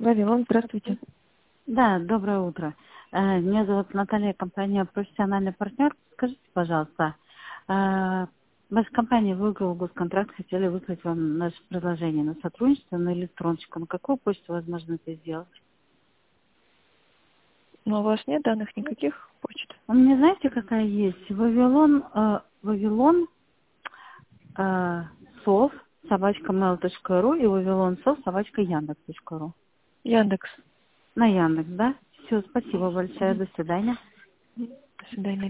Вавилон, здравствуйте. Да, доброе утро. Меня зовут Наталья, компания «Профессиональный партнер». Скажите, пожалуйста, мы с компанией «Выиграл госконтракт», хотели выслать вам наше предложение на сотрудничество, на электроночку. На какую почту возможно это сделать? Но у вас нет данных никаких почт? У меня, знаете, какая есть? Вавилон сов собачка mail.ru и Вавилон сов собачка Яндекс.ру. Яндекс. На Яндекс, да? Все, спасибо большое, Мгм. до свидания. До свидания.